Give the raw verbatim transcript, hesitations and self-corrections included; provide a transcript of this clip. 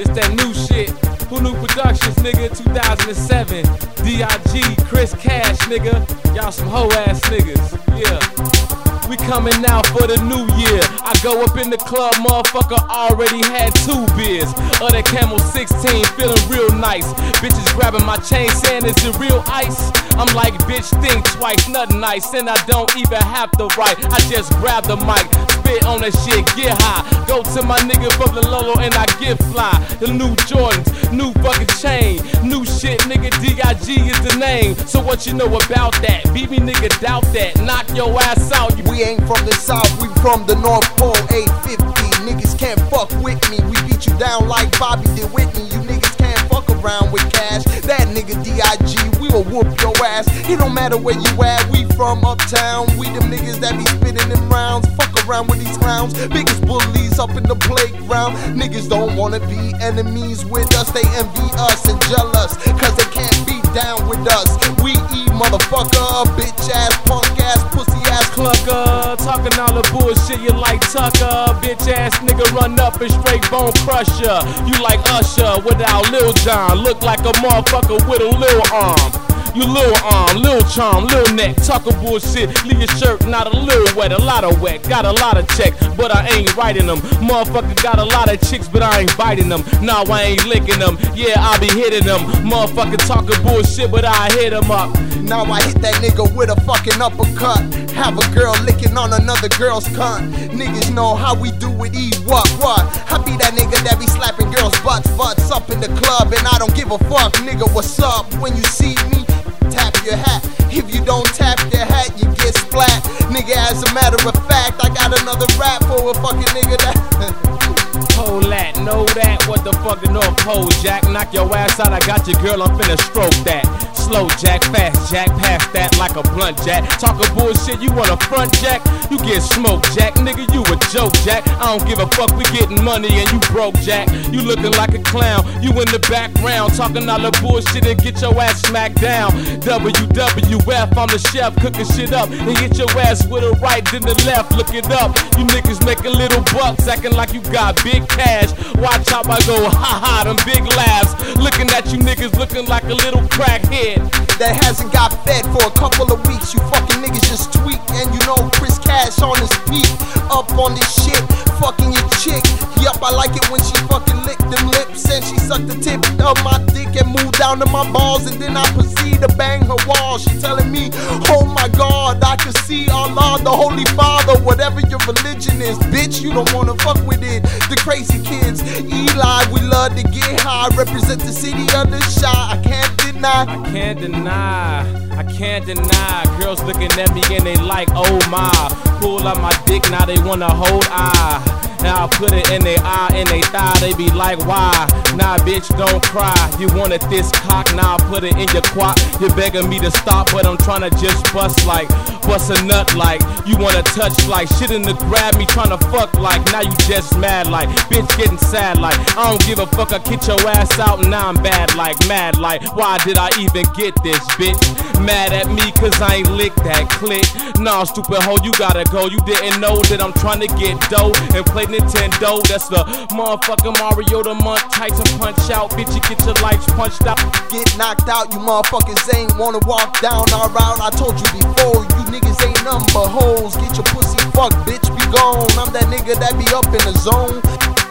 This that new shit. Who Knew Productions, nigga, two thousand seven. D I G, Chris Cash, nigga. Y'all some hoe ass niggas. Yeah. We coming now for the new year. I go up in the club, motherfucker already had two beers. Of that Camel sixteen, feeling real nice. Bitches grabbing my chain saying, is it real ice? I'm like, bitch, think twice, nothing nice. And I don't even have to write, I just grab the mic, spit on that shit, get high. Go to my nigga from the Lolo and I get fly. The new Jordans, new fucking chain. New shit, nigga, D I G is the name. So what you know about that? Beat me, nigga, doubt that. Knock your ass out. You We ain't from the south, we from the North Pole. Eight fifty, niggas can't fuck with me. We beat you down like Bobby did Whitney. You niggas can't fuck around with cash. That nigga D I G, we will whoop your ass. It don't matter where you at, we from uptown. We them niggas that be spitting them rounds. Fuck around with these clowns, biggest bullies up in the playground. Niggas don't wanna be enemies with us. They envy us and jealous, cause they can't be down with us. We eat motherfucker, bitch ass, punk ass, pussy ass clucker, talking all the bullshit you like Tucker. Bitch ass nigga run up and straight bone crusher. You like Usher without Lil Jon. Look like a motherfucker with a lil arm. You lil arm, lil charm, lil neck, talking bullshit. Leave your shirt not a little wet, a lot of wet. Got a lot of check, but I ain't writing them. Motherfucker got a lot of chicks, but I ain't biting them. Nah, I ain't licking them. Yeah, I be hitting them. Motherfucker talking bullshit, but I hit them up. Now I hit that nigga with a fucking uppercut. Have a girl licking on another girl's cunt. Niggas know how we do it, eat what, what? I be that nigga that be slapping girls' butts, butts up in the club, and I don't give a fuck. Nigga, what's up? When you see me, tap your hat. If you don't tap your hat, you get splat. Nigga, as a matter of fact, I got another rap for a fucking nigga that Hold that, know that, what the fuck the North Pole, Jack. Knock your ass out, I got your girl, I'm finna stroke that. Slow Jack, fast Jack, pass that like a blunt Jack. Talking bullshit, you want a front Jack? You get smoked Jack, nigga, you a joke Jack. I don't give a fuck, we getting money and you broke Jack. You looking like a clown, you in the background, talking all the bullshit and get your ass smacked down. W W F, I'm the chef, cooking shit up and hit your ass with a right then the left, look it up. You niggas making little bucks, acting like you got big cash. Watch how I go, ha ha, them big laughs. Looking at you niggas looking like a little crackhead that hasn't got fed for a couple of weeks. You fucking niggas just tweak, and you know Chris Cash on his feet. Up on this shit, fucking your chick. Yup, I like it when she fucking lick them lips and she sucked the tip of my dick and moved down to my balls, and then I proceed to bang her wall. She telling me, oh my God, I can see Allah, the Holy Father, whatever your religion is, bitch, you don't wanna fuck with it. The crazy kids, Eli, we love to get high, represent the city of the Shy. I can't deny. I can't deny, I can't deny. Girls looking at me and they like, oh my. Pull up my dick, now they wanna hold eye. Now I put it in their eye and they thigh, they be like, why? Nah, bitch, don't cry. You wanted this cock, now I put it in your quack. You're begging me to stop, but I'm trying to just bust like, bust a nut like. You wanna touch like, shit in the grab me, trying to fuck like. Now you just mad like, bitch getting sad like. I don't give a fuck, I kick your ass out and now I'm bad like, mad like. Why did I even get this, bitch? Mad at me cause I ain't lick that click. Nah, stupid hoe, you gotta go. You didn't know that I'm trying to get dough and play Nintendo. That's the motherfucking Mario the Month Tyson punch out. Bitch, you get your lights punched out. Get knocked out, you motherfuckers ain't wanna walk down our route. I told you before, you niggas ain't nothing but hoes. Get your pussy fucked, bitch, be gone. I'm that nigga that be up in the zone.